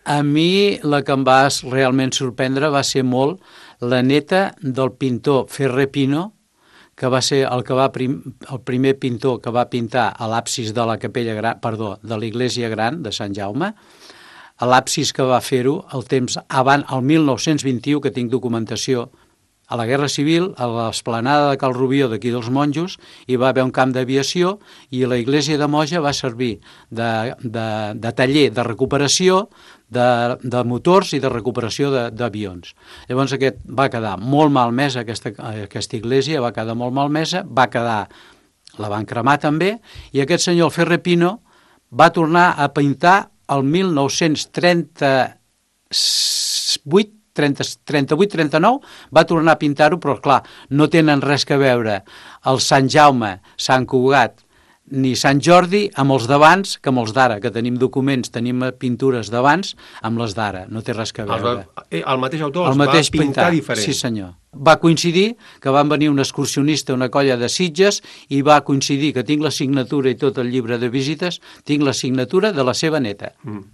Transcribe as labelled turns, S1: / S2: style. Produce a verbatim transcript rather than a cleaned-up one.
S1: A mi la que em va realment sorprendre va ser molt la neta del pintor Ferrer Pino, que va ser el, que va prim, el primer pintor que va pintar a l'absis de la capella gran, perdó, de l'Església Gran de Sant Jaume, a l'absis que va fer-ho el temps abans, el mil nou-cents vint-i-u, que tinc documentació, a la Guerra Civil, a l'esplanada de Cal Rubió d'aquí dels Monjos, hi va haver un camp d'aviació i la Iglésia de Moja va servir de, de, de taller de recuperació de, de motors i de recuperació d'avions. Llavors aquest va quedar molt malmesa, aquesta, aquesta església va quedar molt malmesa, va quedar, la van cremar també, i aquest senyor Ferrer Pino va tornar a pintar el mil nou-cents trenta-vuit trenta-vuit trenta-nou, va tornar a pintar-ho, però clar, no tenen res que veure el Sant Jaume, Sant Cugat ni Sant Jordi amb els d'abans que amb els d'ara, que tenim documents, tenim pintures d'abans amb les d'ara, no té res que veure.
S2: El, el mateix autor els
S1: el mateix
S2: va pintar, pintar diferent.
S1: Sí senyor. Va coincidir que van venir un excursionista, una colla de Sitges, i va coincidir que tinc la signatura i tot el llibre de visites, tinc la signatura de la seva neta.
S2: Mm.